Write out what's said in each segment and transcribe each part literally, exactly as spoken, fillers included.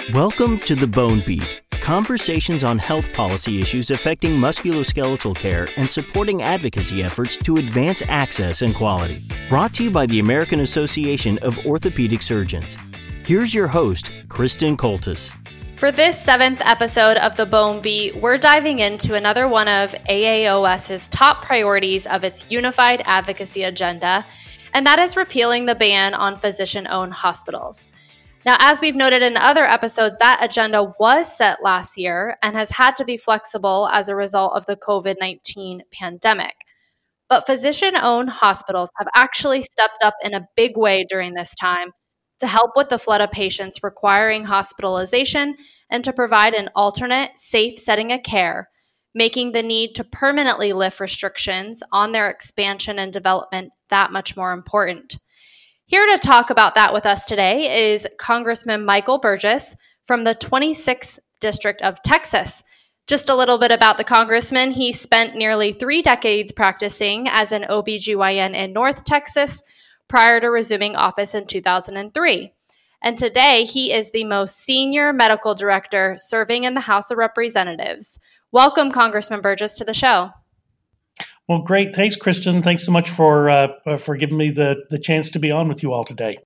Welcome to The Bone Beat, conversations on health policy issues affecting musculoskeletal care and supporting advocacy efforts to advance access and quality. Brought to you by the American Association of Orthopedic Surgeons. Here's your host, Kristen Coltis. For this seventh episode of The Bone Beat, we're diving into another one of A A O S's top priorities of its unified advocacy agenda, and that is repealing the ban on physician-owned hospitals. Now, as we've noted in other episodes, that agenda was set last year and has had to be flexible as a result of the covid nineteen pandemic. But physician-owned hospitals have actually stepped up in a big way during this time to help with the flood of patients requiring hospitalization and to provide an alternate, safe setting of care, making the need to permanently lift restrictions on their expansion and development that much more important. Here to talk about that with us today is Congressman Michael Burgess from the twenty-sixth District of Texas. Just a little bit about the congressman. He spent nearly three decades practicing as an O B G Y N in North Texas prior to resuming office in two thousand three. And today, he is the most senior medical director serving in the House of Representatives. Welcome, Congressman Burgess, to the show. Well, great. Thanks, Kristen. Thanks so much for uh, for giving me the, the chance to be on with you all today.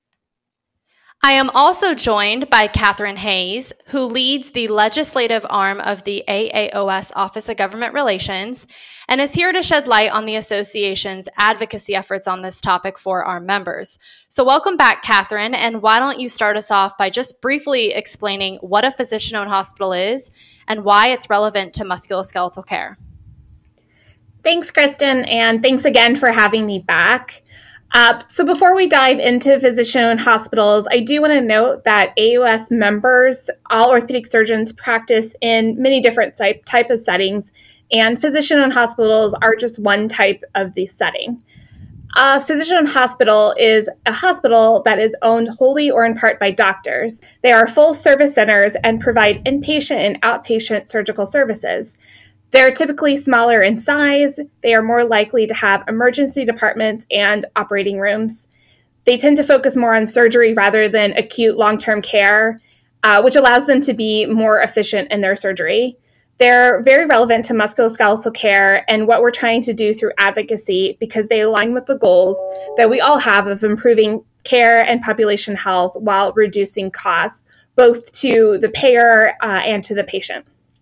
I am also joined by Catherine Hayes, who leads the legislative arm of the A A O S Office of Government Relations and is here to shed light on the association's advocacy efforts on this topic for our members. So welcome back, Catherine, and why don't you start us off by just briefly explaining what a physician-owned hospital is and why it's relevant to musculoskeletal care. Thanks, Kristen, and thanks again for having me back. Uh, so before we dive into physician-owned hospitals, I do want to note that A A O S members, all orthopedic surgeons, practice in many different type, type of settings, and physician-owned hospitals are just one type of the setting. A physician-owned hospital is a hospital that is owned wholly or in part by doctors. They are full-service centers and provide inpatient and outpatient surgical services. They're typically smaller in size. They are more likely to have emergency departments and operating rooms. They tend to focus more on surgery rather than acute long-term care, uh, which allows them to be more efficient in their surgery. They're very relevant to musculoskeletal care and what we're trying to do through advocacy because they align with the goals that we all have of improving care and population health while reducing costs, both to the payer uh, and to the patient.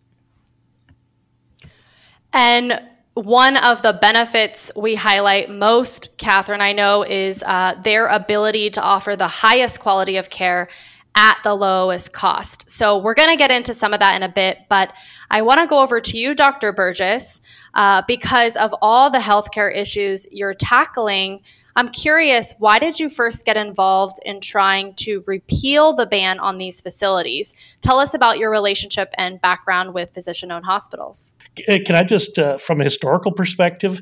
And one of the benefits we highlight most, Catherine, I know, is uh, their ability to offer the highest quality of care at the lowest cost. So we're going to get into some of that in a bit, but I want to go over to you, Doctor Burgess, uh, because of all the healthcare issues you're tackling. I'm curious, why did you first get involved in trying to repeal the ban on these facilities? Tell us about your relationship and background with physician-owned hospitals. Can I just, uh, from a historical perspective,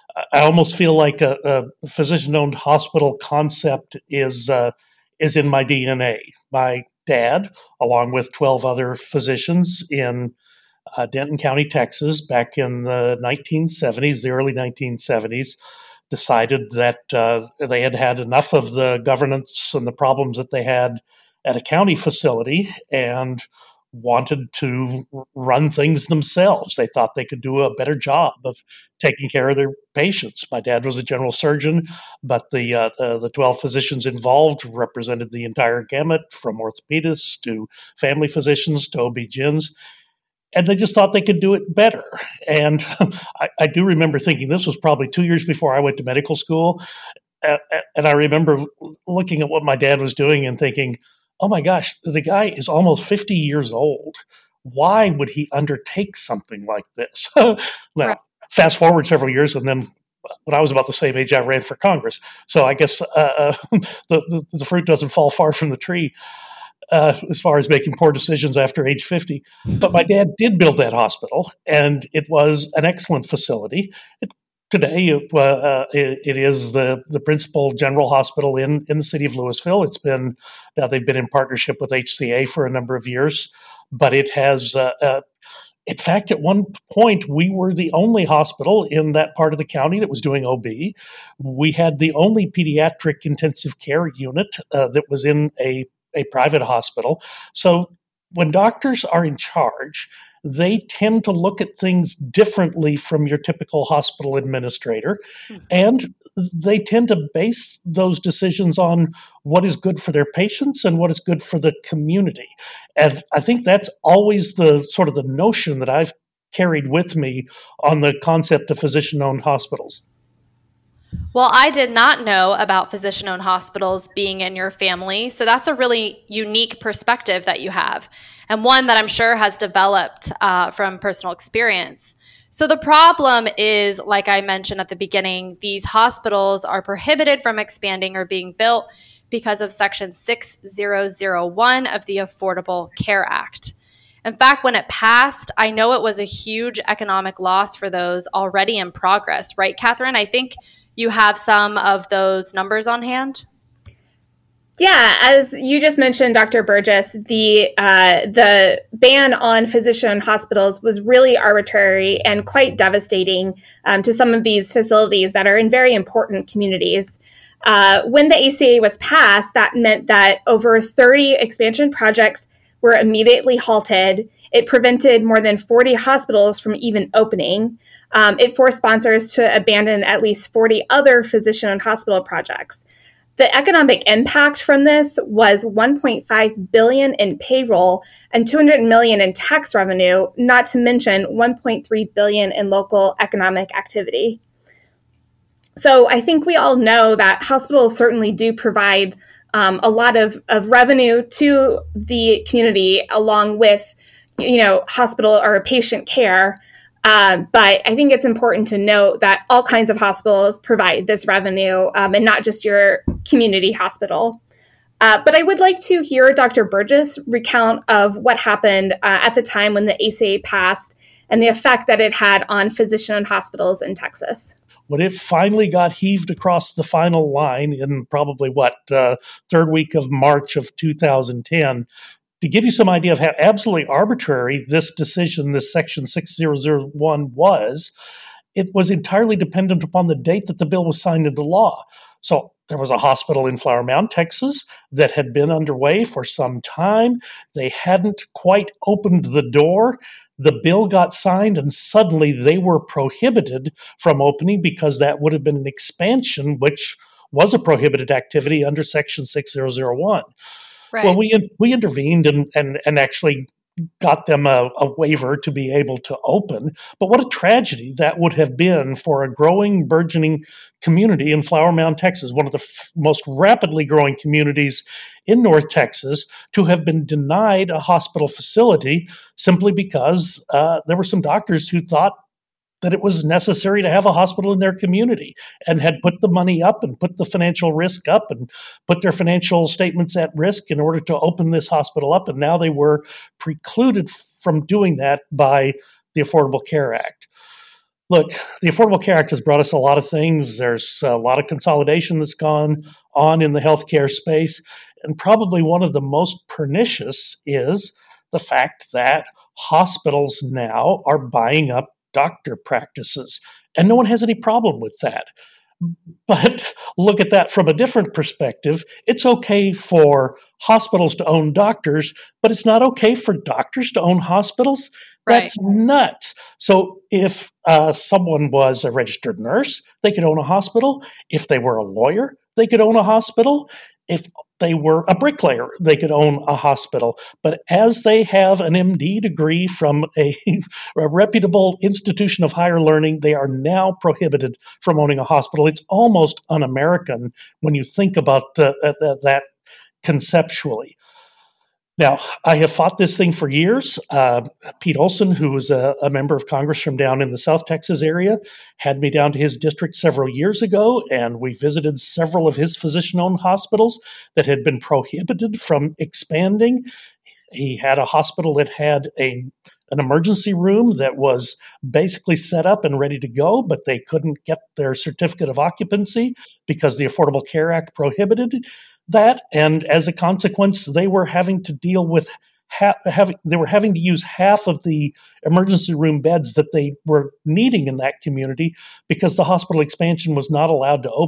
I almost feel like a, a physician-owned hospital concept is uh, is in my D N A. My dad, along with twelve other physicians in uh, Denton County, Texas, back in the nineteen seventies, the early nineteen seventies, decided that uh, they had had enough of the governance and the problems that they had at a county facility and wanted to run things themselves. They thought they could do a better job of taking care of their patients. My dad was a general surgeon, but the uh, the, the twelve physicians involved represented the entire gamut, from orthopedists to family physicians to O B G Y Ns. And they just thought they could do it better. And I, I do remember thinking this was probably two years before I went to medical school. And, and I remember looking at what my dad was doing and thinking, oh my gosh, the guy is almost fifty years old. Why would he undertake something like this? Now, right. Fast forward several years, and then when I was about the same age, I ran for Congress. So I guess uh, the, the, the fruit doesn't fall far from the tree. Uh, as far as making poor decisions after age fifty. But my dad did build that hospital, and it was an excellent facility. It, today, it, uh, it, it is the, the principal general hospital in, in the city of Louisville. It's been, now they've been in partnership with H C A for a number of years, but it has, uh, uh, in fact, at one point, we were the only hospital in that part of the county that was doing O B. We had the only pediatric intensive care unit uh, that was in a a private hospital. So when doctors are in charge, they tend to look at things differently from your typical hospital administrator, mm-hmm. and they tend to base those decisions on what is good for their patients and what is good for the community. And I think that's always the sort of the notion that I've carried with me on the concept of physician-owned hospitals. Well, I did not know about physician-owned hospitals being in your family, so that's a really unique perspective that you have, and one that I'm sure has developed uh, from personal experience. So the problem is, like I mentioned at the beginning, these hospitals are prohibited from expanding or being built because of Section six thousand one of the Affordable Care Act. In fact, when it passed, I know it was a huge economic loss for those already in progress, right, Catherine? I think you have some of those numbers on hand? Yeah, as you just mentioned, Doctor Burgess, the uh, the ban on physician-owned hospitals was really arbitrary and quite devastating um, to some of these facilities that are in very important communities. Uh, when the A C A was passed, that meant that over thirty expansion projects were immediately halted. It prevented more than forty hospitals from even opening. Um, it forced sponsors to abandon at least forty other physician-owned hospital projects. The economic impact from this was one point five billion dollars in payroll and two hundred million dollars in tax revenue, not to mention one point three billion dollars in local economic activity. So I think we all know that hospitals certainly do provide um, a lot of, of revenue to the community along with, you know, hospital or patient care. Uh, but I think it's important to note that all kinds of hospitals provide this revenue um, and not just your community hospital. Uh, but I would like to hear Doctor Burgess recount of what happened uh, at the time when the A C A passed and the effect that it had on physician-owned hospitals in Texas. When it finally got heaved across the final line in probably, what, uh, third week of March of two thousand ten, to give you some idea of how absolutely arbitrary this decision, this Section six thousand one was, it was entirely dependent upon the date that the bill was signed into law. So there was a hospital in Flower Mound, Texas, that had been underway for some time. They hadn't quite opened the door. The bill got signed, and suddenly they were prohibited from opening because that would have been an expansion, which was a prohibited activity under Section six thousand one. Right. Well, we we intervened and, and, and actually got them a, a waiver to be able to open. But what a tragedy that would have been for a growing, burgeoning community in Flower Mound, Texas, one of the f- most rapidly growing communities in North Texas, to have been denied a hospital facility simply because uh, there were some doctors who thought that it was necessary to have a hospital in their community and had put the money up and put the financial risk up and put their financial statements at risk in order to open this hospital up. And now they were precluded from doing that by the Affordable Care Act. Look, the Affordable Care Act has brought us a lot of things. There's a lot of consolidation that's gone on in the healthcare space. And probably one of the most pernicious is the fact that hospitals now are buying up doctor practices, and no one has any problem with that. But look at that from a different perspective. It's okay for hospitals to own doctors, but it's not okay for doctors to own hospitals. Right. That's nuts. So if uh, someone was a registered nurse, they could own a hospital. If they were a lawyer, they could own a hospital. If they were a bricklayer, they could own a hospital. But as they have an M D degree from a, a reputable institution of higher learning, they are now prohibited from owning a hospital. It's almost un-American when you think about uh, uh, that conceptually. Now, I have fought this thing for years. Uh, Pete Olson, who was a, a member of Congress from down in the South Texas area, had me down to his district several years ago, and we visited several of his physician-owned hospitals that had been prohibited from expanding. He had a hospital that had a an emergency room that was basically set up and ready to go, but they couldn't get their certificate of occupancy because the Affordable Care Act prohibited that, and as a consequence, they were having to deal with ha- having they were having to use half of the emergency room beds that they were needing in that community because the hospital expansion was not allowed to open.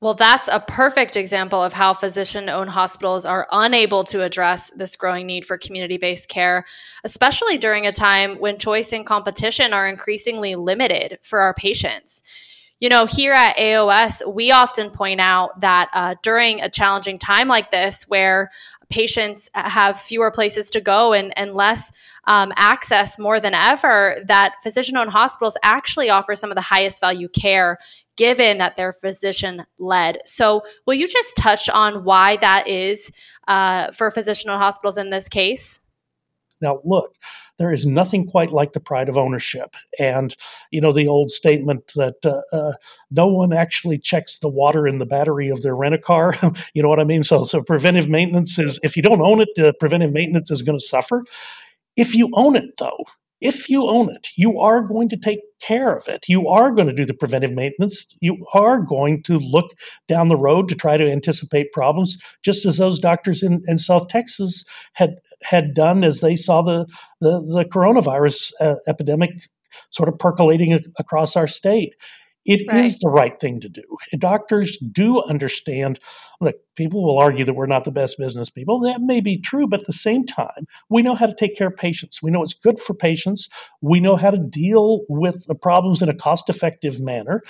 Well, that's a perfect example of how physician-owned hospitals are unable to address this growing need for community-based care, especially during a time when choice and competition are increasingly limited for our patients. You know, here at A O S, we often point out that uh, during a challenging time like this, where patients have fewer places to go and, and less um, access more than ever, that physician-owned hospitals actually offer some of the highest value care, given that they're physician-led. So will you just touch on why that is uh, for physician-owned hospitals in this case? Now, look, there is nothing quite like the pride of ownership. And, you know, the old statement that uh, uh, no one actually checks the water in the battery of their rent-a-car. You know what I mean? So, so preventive maintenance is, if you don't own it, uh, preventive maintenance is going to suffer. If you own it, though, if you own it, you are going to take care of it. You are going to do the preventive maintenance. You are going to look down the road to try to anticipate problems, just as those doctors in, in South Texas had had done as they saw the, the, the coronavirus uh, epidemic sort of percolating a- across our state. It right. is the right thing to do. Doctors do understand. Look, people will argue that we're not the best business people. That may be true, but at the same time, we know how to take care of patients. We know what's good for patients. We know how to deal with the problems in a cost-effective manner.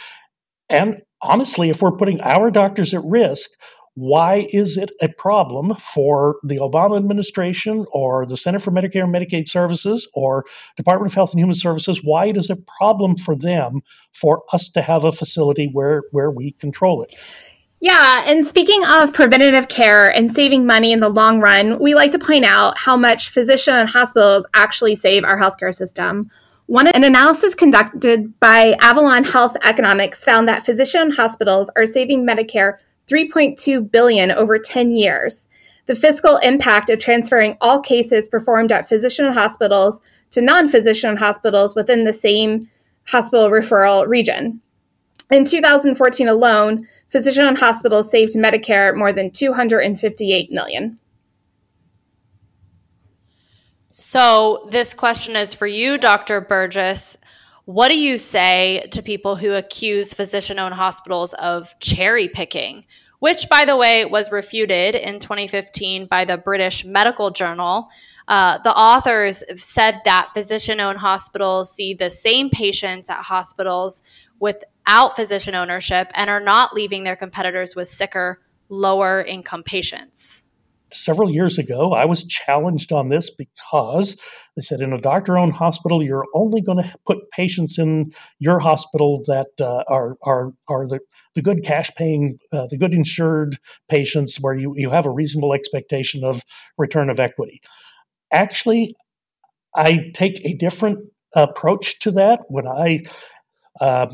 And honestly, if we're putting our doctors at risk, why is it a problem for the Obama administration or the Center for Medicare and Medicaid Services or Department of Health and Human Services? Why it is a problem for them for us to have a facility where, where we control it? Yeah, and speaking of preventative care and saving money in the long run, we like to point out how much physician and hospitals actually save our healthcare system. One, an analysis conducted by Avalon Health Economics found that physician hospitals are saving Medicare three point two billion dollars over ten years. The fiscal impact of transferring all cases performed at physician hospitals to non-physician hospitals within the same hospital referral region. In two thousand fourteen alone, physician hospitals saved Medicare more than two hundred fifty-eight million dollars. So this question is for you, Doctor Burgess. What do you say to people who accuse physician-owned hospitals of cherry picking, which, by the way, was refuted in twenty fifteen by the British Medical Journal? Uh, the authors said that physician-owned hospitals see the same patients at hospitals without physician ownership and are not leaving their competitors with sicker, lower-income patients. Several years ago, I was challenged on this because they said in a doctor-owned hospital, you're only going to put patients in your hospital that uh, are are are the, the good cash-paying, uh, the good insured patients where you, you have a reasonable expectation of return of equity. Actually, I take a different approach to that. When I uh,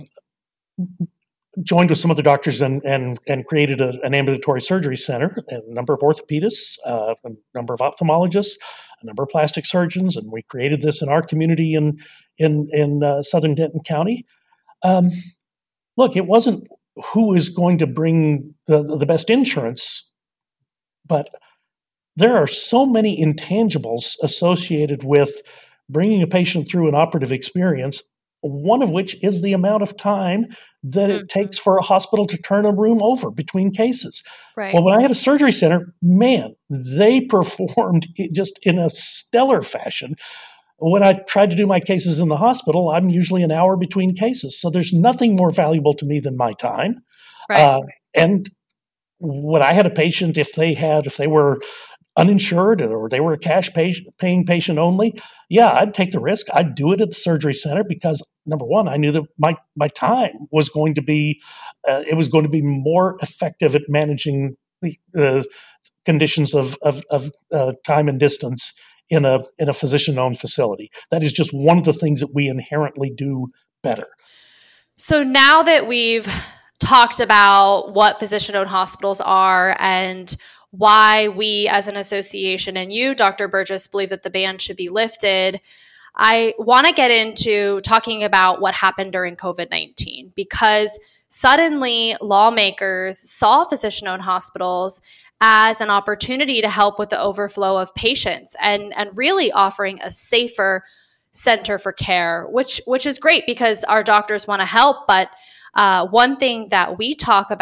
joined with some other doctors and and, and created a, an ambulatory surgery center, and a number of orthopedists, uh, a number of ophthalmologists, a number of plastic surgeons, and we created this in our community in in in uh, southern Denton County. Um, look, it wasn't who is going to bring the, the best insurance, but there are so many intangibles associated with bringing a patient through an operative experience, one of which is the amount of time that it mm-hmm. takes for a hospital to turn a room over between cases. Right. Well, when I had a surgery center, man, they performed it just in a stellar fashion. When I tried to do my cases in the hospital, I'm usually an hour between cases. So there's nothing more valuable to me than my time. Right. Uh, and when I had a patient, if they had, if they were uninsured or they were a cash pay, paying patient only, yeah, I'd take the risk. I'd do it at the surgery center because, number one, I knew that my, my time was going to be, uh, it was going to be more effective at managing the uh, conditions of, of, of uh, time and distance in a in a physician-owned facility. That is just one of the things that we inherently do better. So now that we've talked about what physician-owned hospitals are and why we as an association and you, Doctor Burgess, believe that the ban should be lifted, I want to get into talking about what happened during COVID nineteen, because suddenly lawmakers saw physician-owned hospitals as an opportunity to help with the overflow of patients and, and really offering a safer center for care, which which is great because our doctors want to help. But uh, one thing that we talk about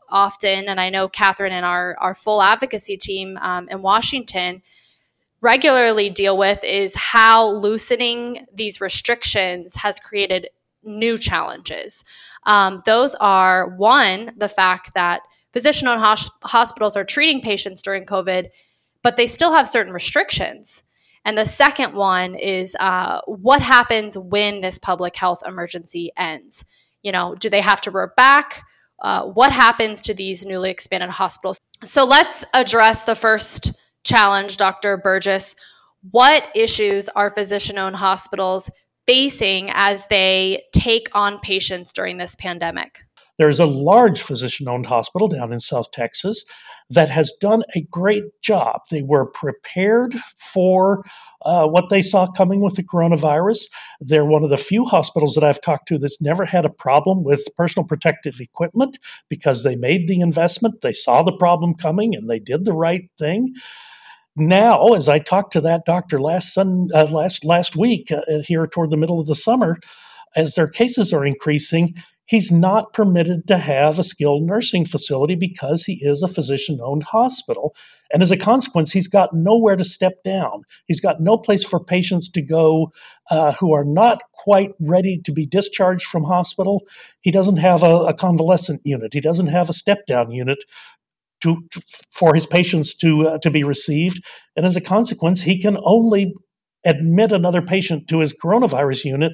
often, and I know Catherine and our, our full advocacy team um, in Washington regularly deal with, is how loosening these restrictions has created new challenges. Um, those are, one, the fact that physician-owned hos- hospitals are treating patients during COVID, but they still have certain restrictions. And the second one is uh, what happens when this public health emergency ends? You know, do they have to revert back? Uh, what happens to these newly expanded hospitals? So let's address the first challenge, Doctor Burgess. What issues are physician-owned hospitals facing as they take on patients during this pandemic? There's a large physician-owned hospital down in South Texas that has done a great job. They were prepared for uh, what they saw coming with the coronavirus. They're one of the few hospitals that I've talked to that's never had a problem with personal protective equipment because they made the investment, they saw the problem coming, and they did the right thing. Now, as I talked to that doctor last sun, uh, last last week uh, here toward the middle of the summer, as their cases are increasing, he's not permitted to have a skilled nursing facility because he is a physician-owned hospital. And as a consequence, he's got nowhere to step down. He's got no place for patients to go uh, who are not quite ready to be discharged from hospital. He doesn't have a, a convalescent unit. He doesn't have a step-down unit to, to for his patients to uh, to be received. And as a consequence, he can only admit another patient to his coronavirus unit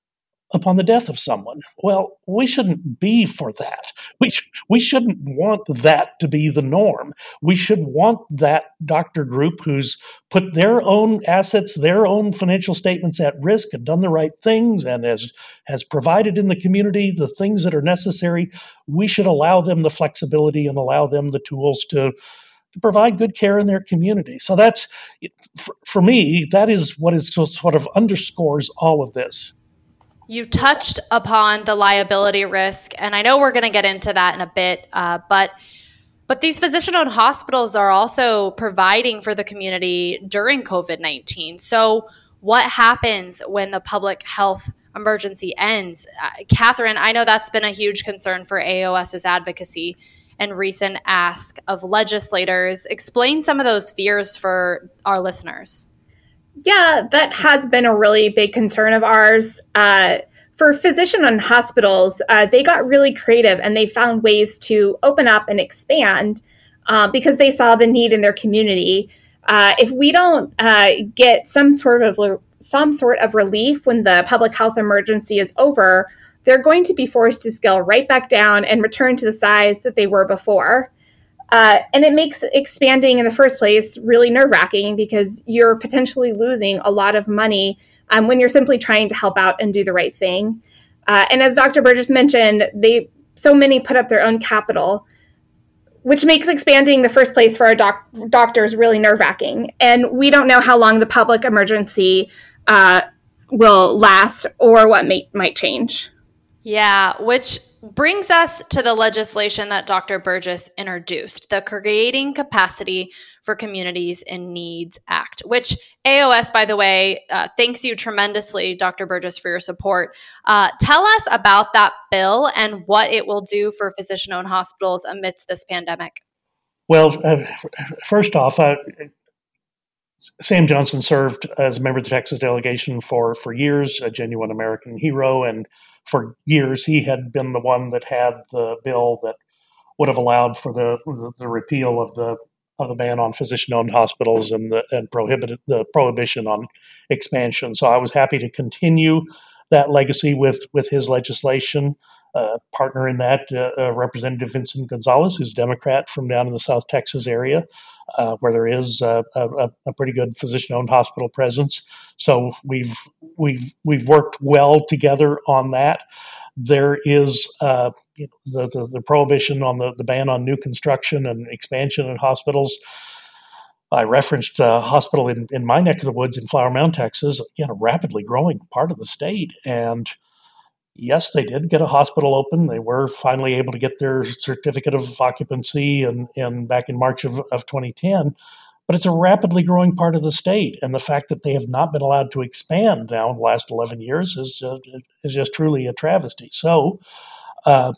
upon the death of someone. Well, we shouldn't be for that. We, sh- we shouldn't want that to be the norm. We should want that doctor group who's put their own assets, their own financial statements at risk and done the right things and has, has provided in the community the things that are necessary. We should allow them the flexibility and allow them the tools to to provide good care in their community. So that's, for, for me, that is what is sort of underscores all of this. You touched upon the liability risk, and I know we're going to get into that in a bit, uh, but but these physician-owned hospitals are also providing for the community during COVID nineteen. So what happens when the public health emergency ends? Uh, Catherine, I know that's been a huge concern for AAOS's advocacy and recent ask of legislators. Explain some of those fears for our listeners. Yeah, that has been a really big concern of ours. Uh, for physician-owned hospitals, uh, they got really creative and they found ways to open up and expand uh, because they saw the need in their community. Uh, if we don't uh, get some sort of some sort of relief when the public health emergency is over, they're going to be forced to scale right back down and return to the size that they were before. Uh, and it makes expanding in the first place really nerve-wracking because you're potentially losing a lot of money um, when you're simply trying to help out and do the right thing. Uh, and as Doctor Burgess mentioned, they so many put up their own capital, which makes expanding the first place for our doc- doctors really nerve-wracking. And we don't know how long the public emergency uh, will last or what may- might change. Yeah, which brings us to the legislation that Doctor Burgess introduced, the Creating Capacity for Communities in Needs Act, which A O S, by the way, uh, thanks you tremendously, Doctor Burgess, for your support. Uh, tell us about that bill and what it will do for physician-owned hospitals amidst this pandemic. Well, uh, first off, uh, Sam Johnson served as a member of the Texas delegation for, for years, a genuine American hero, and for years he had been the one that had the bill that would have allowed for the the, the repeal of the of the ban on physician-owned hospitals and the and prohibited the prohibition on expansion. So I was happy to continue that legacy with with his legislation. Uh, partner in that, uh, uh, Representative Vincent Gonzalez, who's a Democrat from down in the South Texas area, uh, where there is uh, a, a pretty good physician-owned hospital presence. So we've we've we've worked well together on that. There is uh, you know, the, the the prohibition on the, the ban on new construction and expansion in hospitals. I referenced a hospital in, in my neck of the woods in Flower Mound, Texas, again, a rapidly growing part of the state. And yes, they did get a hospital open. They were finally able to get their certificate of occupancy and, and back in March of, of twenty ten. But it's a rapidly growing part of the state. And the fact that they have not been allowed to expand now in the last eleven years is, uh, is just truly a travesty. So uh,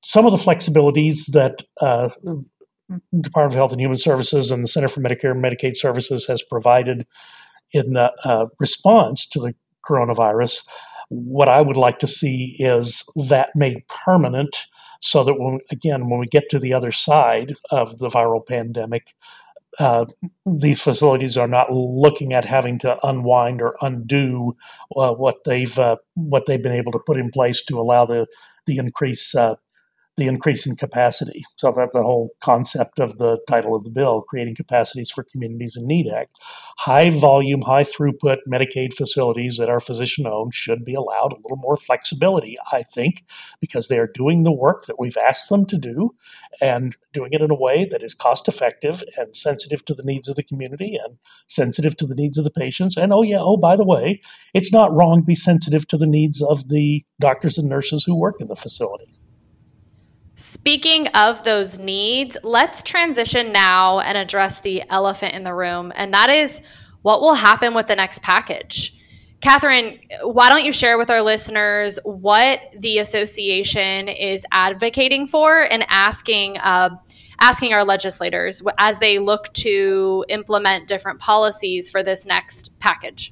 some of the flexibilities that uh, Department of Health and Human Services and the Center for Medicare and Medicaid Services has provided in the uh, response to the coronavirus, what I would like to see is that made permanent so that, when, again, when we get to the other side of the viral pandemic, uh, these facilities are not looking at having to unwind or undo uh, what they've uh, what they've been able to put in place to allow the the increase uh, the increase in capacity. So that's the whole concept of the title of the bill, Creating Capacities for Communities in Need Act. High volume, high throughput Medicaid facilities that are physician owned should be allowed a little more flexibility, I think, because they are doing the work that we've asked them to do and doing it in a way that is cost effective and sensitive to the needs of the community and sensitive to the needs of the patients. And oh yeah, oh, by the way, it's not wrong to be sensitive to the needs of the doctors and nurses who work in the facility. Speaking of those needs, let's transition now and address the elephant in the room, and that is what will happen with the next package. Catherine, why don't you share with our listeners what the association is advocating for and asking uh, asking our legislators as they look to implement different policies for this next package?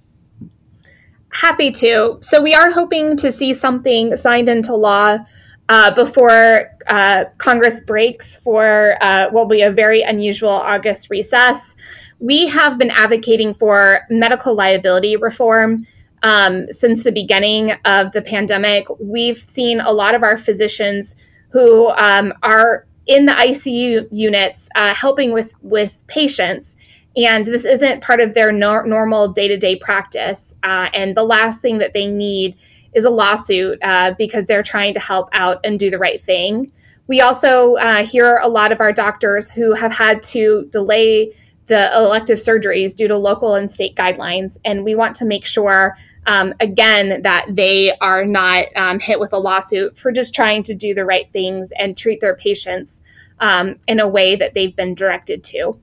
Happy to. So we are hoping to see something signed into law Uh, before uh, Congress breaks for uh, what will be a very unusual August recess. We have been advocating for medical liability reform um, since the beginning of the pandemic. We've seen a lot of our physicians who um, are in the I C U units uh, helping with, with patients, and this isn't part of their no- normal day-to-day practice. Uh, and the last thing that they need is a lawsuit uh, because they're trying to help out and do the right thing. We also uh, hear a lot of our doctors who have had to delay the elective surgeries due to local and state guidelines. And we want to make sure, um, again, that they are not um, hit with a lawsuit for just trying to do the right things and treat their patients um, in a way that they've been directed to.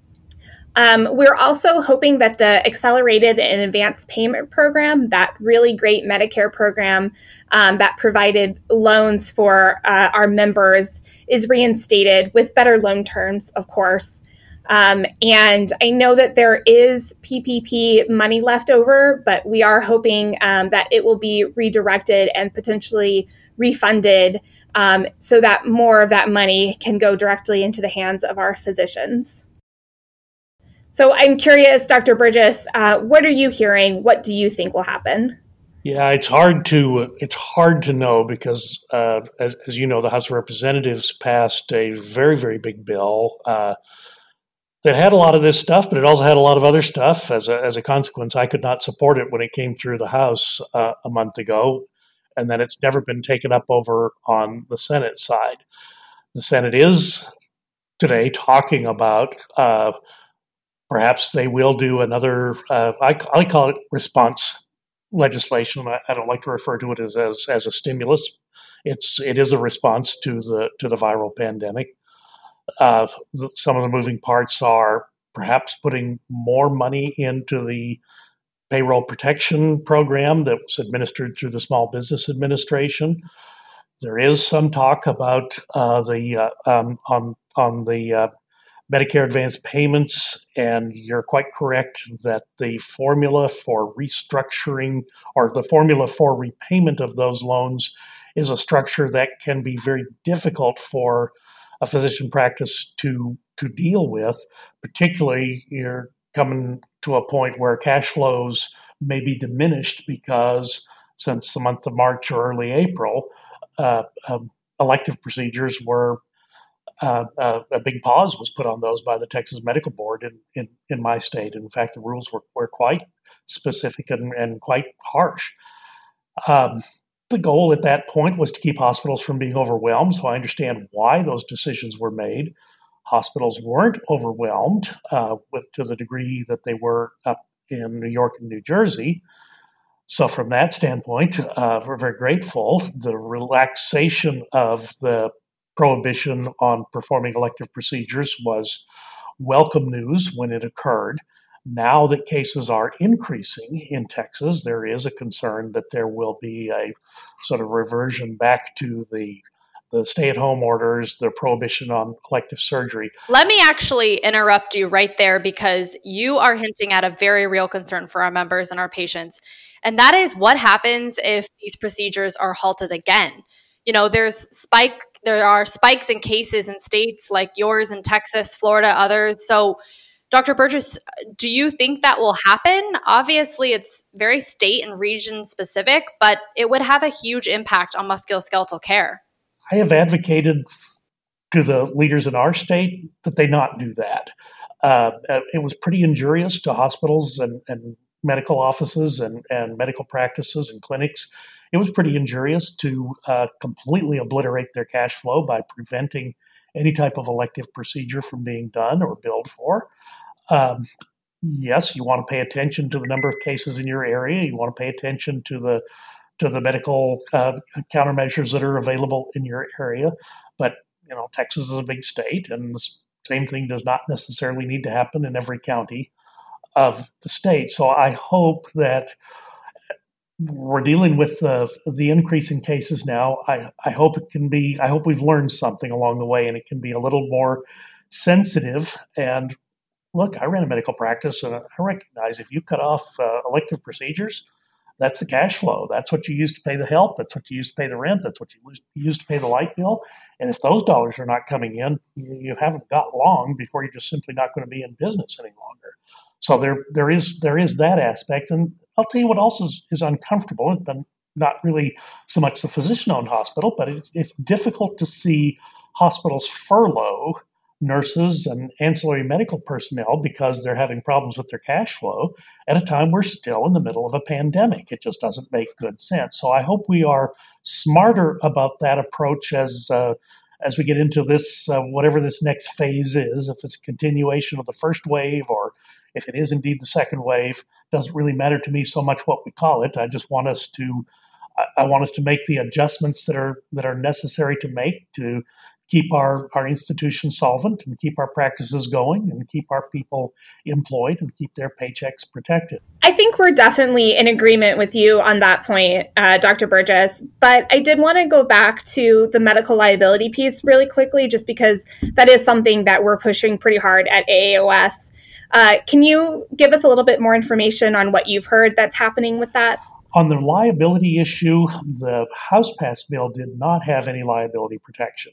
Um, we're also hoping that the Accelerated and Advanced Payment Program, that really great Medicare program um, that provided loans for uh, our members, is reinstated with better loan terms, of course. Um, and I know that there is P P P money left over, but we are hoping um, that it will be redirected and potentially refunded um, so that more of that money can go directly into the hands of our physicians. So I'm curious, Doctor Burgess, uh, what are you hearing? What do you think will happen? Yeah, it's hard to it's hard to know because, uh, as, as you know, the House of Representatives passed a very, very big bill uh, that had a lot of this stuff, but it also had a lot of other stuff. As a, as a consequence, I could not support it when it came through the House uh, a month ago, and then it's never been taken up over on the Senate side. The Senate is today talking about uh, perhaps they will do another, uh, I, I call it response legislation. I, I don't like to refer to it as, as as a stimulus. It's it is a response to the to the viral pandemic. Uh, th- some of the moving parts are perhaps putting more money into the payroll protection program that was administered through the Small Business Administration. There is some talk about uh, the uh, um, on on the uh, Medicare advance payments, and you're quite correct that the formula for restructuring or the formula for repayment of those loans is a structure that can be very difficult for a physician practice to to deal with, particularly you're coming to a point where cash flows may be diminished because since the month of March or early April, uh, um, elective procedures were Uh, uh, a big pause was put on those by the Texas Medical Board in, in, in my state. In fact, the rules were, were quite specific and, and quite harsh. Um, the goal at that point was to keep hospitals from being overwhelmed, so I understand why those decisions were made. Hospitals weren't overwhelmed uh, with to the degree that they were up in New York and New Jersey. So from that standpoint, uh, we're very grateful. The relaxation of the prohibition on performing elective procedures was welcome news when it occurred. Now that cases are increasing in Texas, there is a concern that there will be a sort of reversion back to the the stay-at-home orders, the prohibition on elective surgery. Let me actually interrupt you right there, because you are hinting at a very real concern for our members and our patients. And that is what happens if these procedures are halted again. You know, there's spike, there are spikes in cases in states like yours in Texas, Florida, others. So Doctor Burgess, do you think that will happen? Obviously, it's very state and region specific, but it would have a huge impact on musculoskeletal care. I have advocated to the leaders in our state that they not do that. Uh, it was pretty injurious to hospitals and, and medical offices and, and medical practices and clinics. It was pretty injurious to uh, completely obliterate their cash flow by preventing any type of elective procedure from being done or billed for. Um, yes, you want to pay attention to the number of cases in your area. You want to pay attention to the to the medical uh, countermeasures that are available in your area. But you know, Texas is a big state, and the same thing does not necessarily need to happen in every county of the state. So I hope that we're dealing with the the increase in cases now. I, I hope it can be. I hope we've learned something along the way, and it can be a little more sensitive. And look, I ran a medical practice, and I recognize if you cut off uh, elective procedures, that's the cash flow. That's what you use to pay the help. That's what you use to pay the rent. That's what you use to pay the light bill. And if those dollars are not coming in, you, you haven't got long before you're just simply not going to be in business any longer. So there, there is there is that aspect. And I'll tell you what else is, is uncomfortable. It's been not really so much the physician-owned hospital, but it's it's difficult to see hospitals furlough nurses and ancillary medical personnel because they're having problems with their cash flow at a time we're still in the middle of a pandemic. It just doesn't make good sense. So I hope we are smarter about that approach as uh, as we get into this, uh, whatever this next phase is. If it's a continuation of the first wave or if it is indeed the second wave, doesn't really matter to me so much what we call it. I just want us to I want us to make the adjustments that are that are necessary to make to keep our, our institutions solvent and keep our practices going and keep our people employed and keep their paychecks protected. I think we're definitely in agreement with you on that point, uh, Doctor Burgess. But I did want to go back to the medical liability piece really quickly, just because that is something that we're pushing pretty hard at A A O S. Uh, can you give us a little bit more information on what you've heard that's happening with that? On the liability issue, the House-passed bill did not have any liability protection.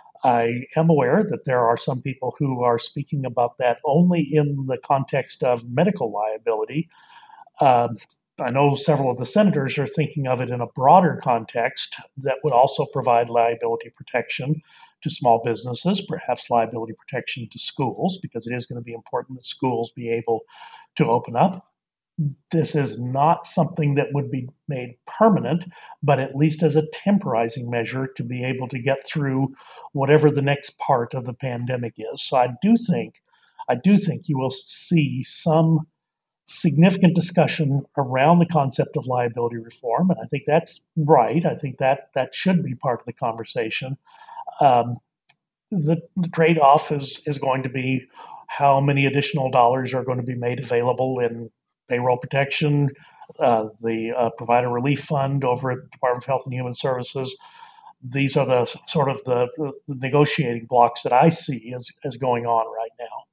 I am aware that there are some people who are speaking about that only in the context of medical liability. Um, I know several of the senators are thinking of it in a broader context that would also provide liability protection to small businesses, perhaps liability protection to schools, because it is going to be important that schools be able to open up. This is not something that would be made permanent, but at least as a temporizing measure to be able to get through whatever the next part of the pandemic is. So I do think, I do think you will see some significant discussion around the concept of liability reform, and I think that's right. I think that that should be part of the conversation. Um, the, the trade-off is is going to be how many additional dollars are going to be made available in payroll protection, uh, the uh, provider relief fund over at the Department of Health and Human Services. These are the sort of the, the, the negotiating blocks that I see as, as going on right now.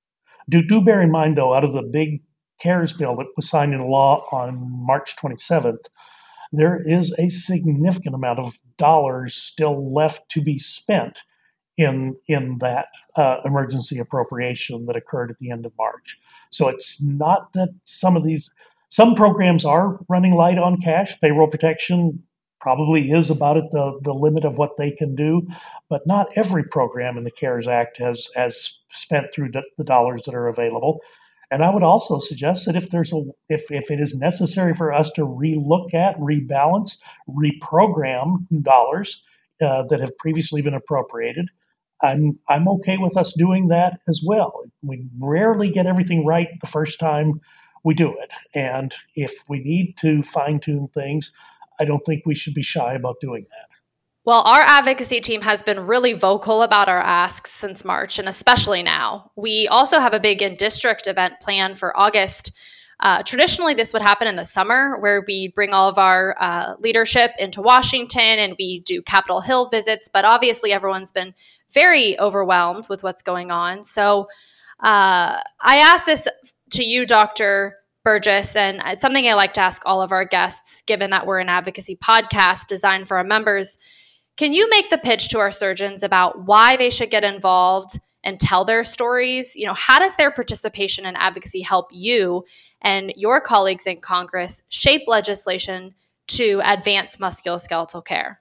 Do, do bear in mind, though, out of the big CARES bill that was signed into law on March twenty-seventh, there is a significant amount of dollars still left to be spent in in that uh, emergency appropriation that occurred at the end of March. So it's not that some of these, some programs are running light on cash. Payroll protection probably is about at the, the limit of what they can do, but not every program in the CARES Act has, has spent through the, the dollars that are available. And I would also suggest that if there's a if if it is necessary for us to relook at, rebalance, reprogram dollars uh, that have previously been appropriated, I'm I'm okay with us doing that as well. We rarely get everything right the first time we do it, and if we need to fine-tune things, I don't think we should be shy about doing that. Well, our advocacy team has been really vocal about our asks since March, and especially now. We also have a big in-district event planned for August Uh, traditionally, this would happen in the summer where we bring all of our uh, leadership into Washington and we do Capitol Hill visits. But obviously, everyone's been very overwhelmed with what's going on. So uh, I asked this to you, Doctor Burgess, and it's something I like to ask all of our guests, given that we're an advocacy podcast designed for our members. Can you make the pitch to our surgeons about why they should get involved and tell their stories? You know, how does their participation in advocacy help you and your colleagues in Congress shape legislation to advance musculoskeletal care?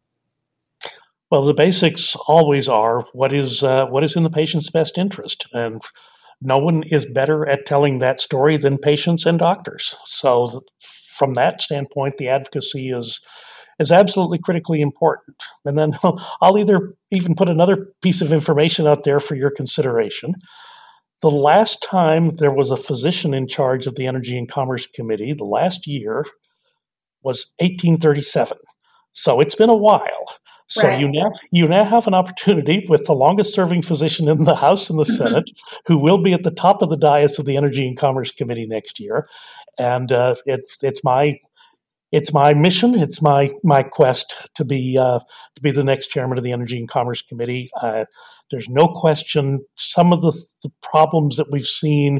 Well, the basics always are what is uh, what is in the patient's best interest, and no one is better at telling that story than patients and doctors. So, from that standpoint, the advocacy is is absolutely critically important. And then I'll either even put another piece of information out there for your consideration. The last time there was a physician in charge of the Energy and Commerce Committee, the last year, was eighteen thirty-seven. So it's been a while. So right. you now you now have an opportunity with the longest serving physician in the House and the Senate, who will be at the top of the dais of the Energy and Commerce Committee next year. And uh, it's it's my It's my mission. It's my my quest to be uh, to be the next chairman of the Energy and Commerce Committee. Uh, there's no question. Some of the, the problems that we've seen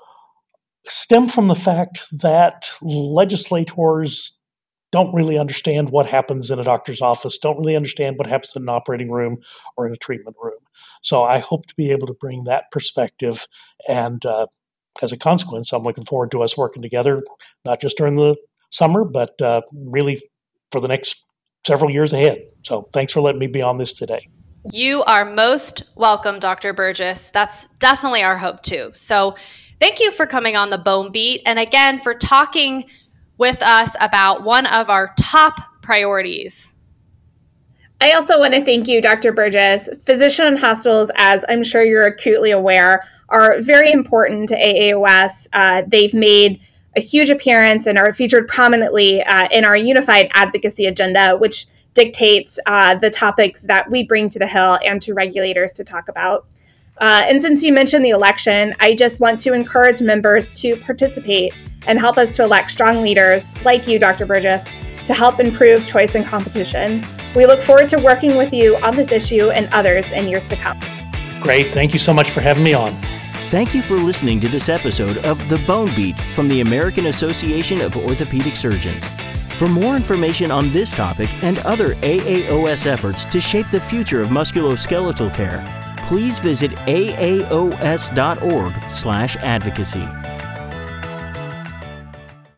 stem from the fact that legislators don't really understand what happens in a doctor's office, don't really understand what happens in an operating room or in a treatment room. So I hope to be able to bring that perspective, and uh, as a consequence, I'm looking forward to us working together, not just during the summer, but uh, really for the next several years ahead. So thanks for letting me be on this today. You are most welcome, Doctor Burgess. That's definitely our hope too. So thank you for coming on the Bone Beat, and again for talking with us about one of our top priorities. I also want to thank you, Doctor Burgess. Physician hospitals, as I'm sure you're acutely aware, are very important to A A O S. Uh, they've made a huge appearance and are featured prominently uh, in our unified advocacy agenda, which dictates uh, the topics that we bring to the Hill and to regulators to talk about. Uh, and since you mentioned the election, I just want to encourage members to participate and help us to elect strong leaders like you, Doctor Burgess, to help improve choice and competition. We look forward to working with you on this issue and others in years to come. Great. Thank you so much for having me on. Thank you for listening to this episode of The Bone Beat from the American Association of Orthopedic Surgeons. For more information on this topic and other A A O S efforts to shape the future of musculoskeletal care, please visit A A O S dot org slash advocacy.